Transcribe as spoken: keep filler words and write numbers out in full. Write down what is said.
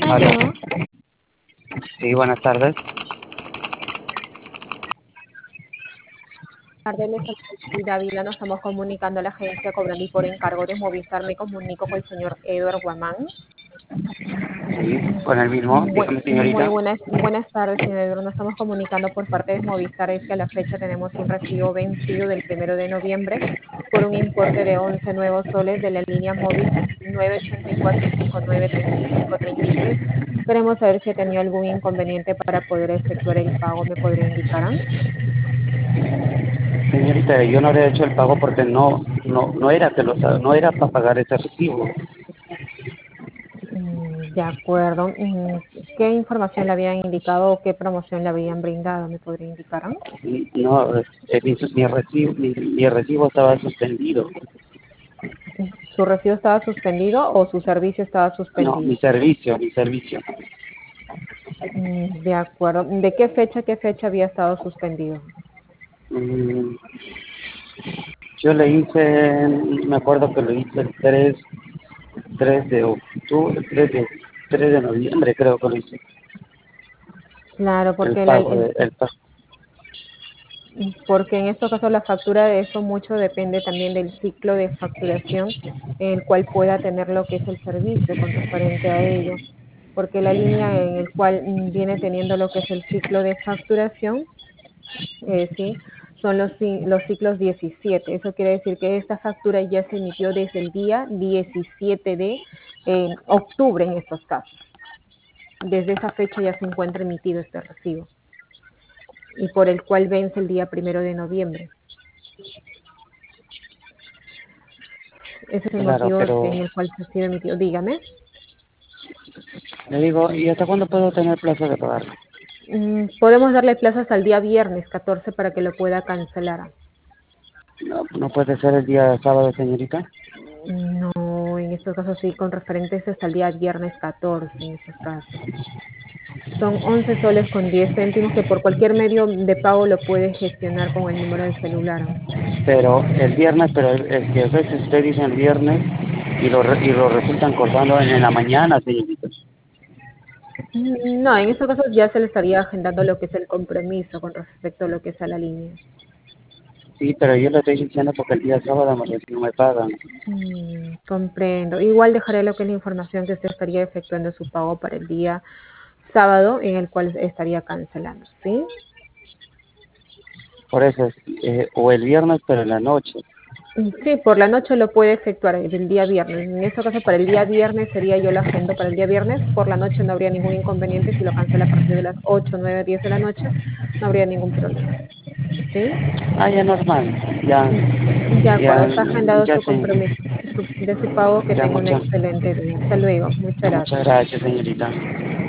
Aló. Aló, Sí, buenas tardes. tarde les y Dávila, nos estamos comunicando a la agencia cobrando y por encargo de Movistar me comunico con el señor Edward Guamán. Sí, con el mismo. Bu- Dígame, muy señorita. buenas, buenas tardes, señor Edward. Nos estamos comunicando por parte de Movistar, es que a la fecha tenemos un recibo vencido del primero de noviembre por un importe de once nuevos soles de la línea móvil nueve ocho cuatro cinco nueve tres cinco tres tres. Queremos saber si ha tenido algún inconveniente para poder efectuar el pago. ¿Me podría indicar? Señorita, yo no le he hecho el pago porque no no no era que lo no era para pagar ese recibo. Mm, De acuerdo. Mm, ¿Qué información le habían indicado o qué promoción le habían brindado? ¿Me podría indicar? No, eh, mi, mi recibo mi, mi recibo estaba suspendido. ¿Su recibo estaba suspendido o su servicio estaba No, mi suspendido? servicio, mi servicio. Mm, De acuerdo. ¿De qué fecha, qué fecha había estado suspendido? Mm, yo le hice, me acuerdo que lo hice el tres tres de octubre, tres de, tres de noviembre creo que lo hice. Claro, El porque, la- pago, el- de- el pago. porque en estos casos la factura de eso mucho depende también del ciclo de facturación en el cual pueda tener lo que es el servicio con referente a ello. Porque la línea en el cual mm, viene teniendo lo que es el ciclo de facturación, eh, ¿sí? Son los, ci- los ciclos diecisiete. Eso quiere decir que esta factura ya se emitió desde el día diecisiete de eh, octubre en estos casos. Desde esa fecha ya se encuentra emitido este recibo y por el cual vence el día primero de noviembre. Ese es el Claro, motivo pero en el cual se ha sido emitido. Dígame. le digo, ¿y hasta cuándo puedo tener plazo de pagarlo? Mm, podemos darle plazo hasta el día viernes catorce para que lo pueda cancelar. No, no puede ser el día sábado, señorita. No, en estos casos sí, con referentes hasta el día viernes catorce en estos casos. Son once soles con diez céntimos que por cualquier medio de pago lo puede gestionar con el número de celular. Pero el viernes, pero el, el que a veces usted dice el viernes y lo, re- y lo resultan cortando en, en la mañana, señorita. Mm, No, en estos casos ya se le estaría agendando lo que es el compromiso con respecto a lo que es a la línea. Sí, pero yo le estoy diciendo porque el día sábado me, no me pagan. Mm, comprendo. Igual dejaré lo que es la información que usted estaría efectuando su pago para el día sábado en el cual estaría cancelando, ¿sí? Por eso, es, eh, o el viernes, pero en la noche. Mm, Sí, por la noche lo puede efectuar el día viernes. En este caso, para el día viernes sería yo la agendo para el día viernes. Por la noche no habría ningún inconveniente. Si lo cancela a partir de las ocho, nueve, diez de la noche, no habría ningún problema. ¿Sí? Ah, ya normal. Ya, Mm, De acuerdo, ya, está agendado ya, su se, compromiso su- de su pago. Que ya, tenga un muchas, excelente día. Hasta luego. Muchas muchas gracias. gracias, señorita.